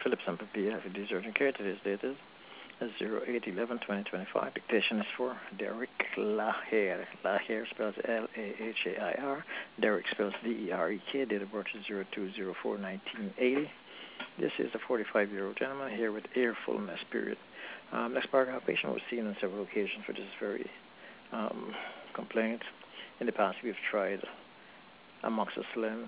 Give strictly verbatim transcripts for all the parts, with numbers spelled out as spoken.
Phillips and Papilla for these urgent care. Today's date is zero eight eleven twenty twenty-five. Dictation is for Derek Lahair. Lahair spells L A H A I R. Derek spells D E R E K. Date of birth is zero two zero four nineteen eighty. This is a forty-five-year-old gentleman here with air fullness period. Um, next paragraph, patient was seen on several occasions for this very um, complaint. In the past, we've tried amoxicillin,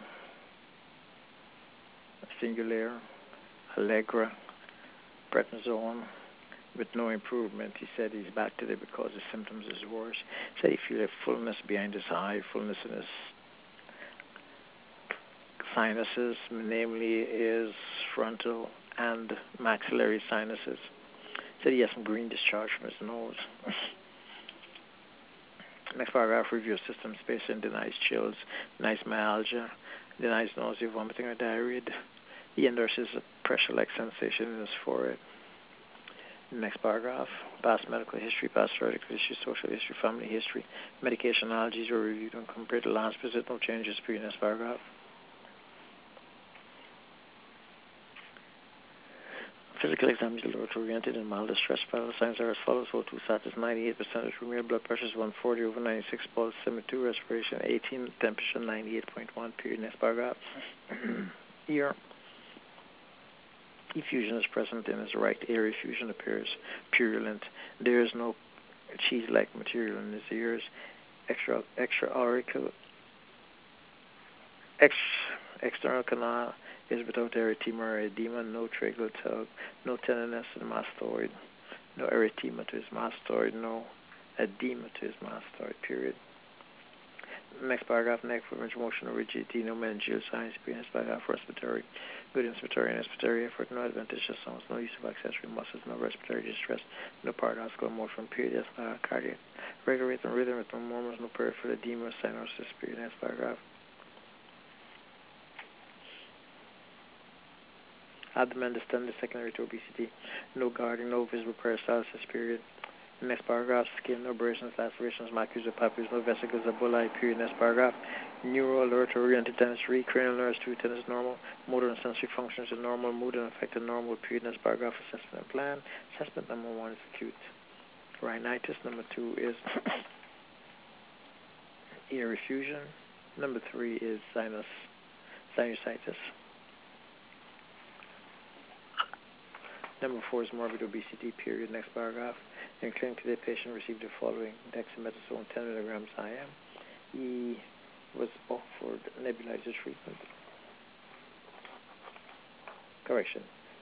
Singulair, Allegra, prednisone, with no improvement. He said he's back today because his symptoms is worse. He said he feels fullness behind his eye, fullness in his sinuses, namely his frontal and maxillary sinuses. He said he has some green discharge from his nose. Next paragraph, review of systems. Patient denies chills, denies myalgia, denies nausea, vomiting, or diarrhea. He endorses a pressure-like sensation in his forehead. Next paragraph, past medical history, past surgical history, social history, family history, medication allergies were reviewed and compared to last visit. No changes. Period. Next paragraph. Physical exam is laboratory-oriented and mild distress. Vital signs are as follows. O two status ninety-eight percent, arrhythmia, blood pressure is one forty over ninety-six, pulse seventy-two, respiration eighteen, temperature ninety-eight point one. Period. Next paragraph. Ear. Effusion is present in his right ear. Effusion appears purulent. There is no cheese-like material in his ears. Extra, extra auricular, ex, external canal is without erythema or edema. No tracheal tug. No tenderness in mastoid. No erythema to his mastoid. No edema to his mastoid. Period. Next paragraph, neck fluid, motion, rigidity, no meningeal signs. Next paragraph, respiratory, good inspiratory and expiratory effort, no adventitious sounds, no use of accessory muscles, no respiratory distress, no paradoxical motion. Period. Next paragraph, cardiac, regular rhythm, rhythm with no murmurs, no peripheral edema, cyanosis. Period. Next paragraph. Abdomen distended, secondary to obesity, no guarding, no visible peristalsis. Period. Next paragraph, skin, no abrasions, lacerations, macules, or papules, no vesicles, ebola. Period. Next paragraph, neural alert, oriented dentistry, cranial nerves, two tennis normal, motor and sensory functions are normal, mood and affected normal. Period. Next paragraph, assessment and plan. Assessment number one is acute rhinitis. Number two is ear effusion. Number three is sinus sinusitis. Number four is morbid obesity. Period. Next paragraph. In clinic today, patient received the following: dexamethasone ten milligrams I M. He was offered nebulizer treatment. Correction.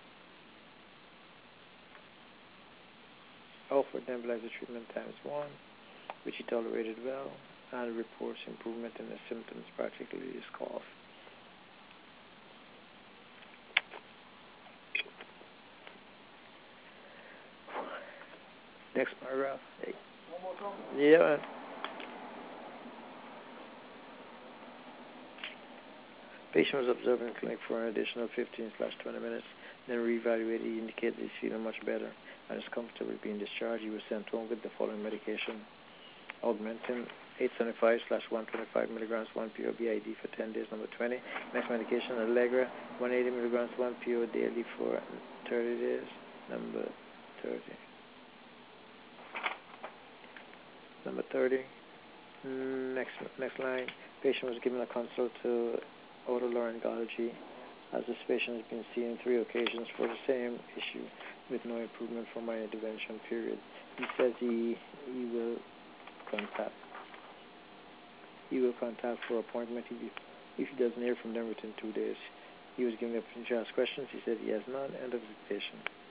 Offered nebulizer treatment times one, which he tolerated well, and reports improvement in the symptoms, particularly his cough. Next paragraph. Hey. Yeah. Patient was observed in clinic for an additional fifteen slash twenty minutes, then reevaluated. He indicated he's feeling much better and is comfortable being discharged. He was sent home with the following medication: Augmentin eight seventy-five slash one twenty-five milligrams one P O B I D for ten days. Number twenty. Next medication, Allegra one eighty milligrams one P O daily for thirty days. Number thirty. Number thirty. Next next line. Patient was given a consult to otolaryngology, as this patient has been seen three occasions for the same issue with no improvement from my intervention. Period. He says he he will contact he will contact for appointment if he, if he doesn't hear from them within two days. He was given the opportunity to ask questions. He said he has none. End of dictation.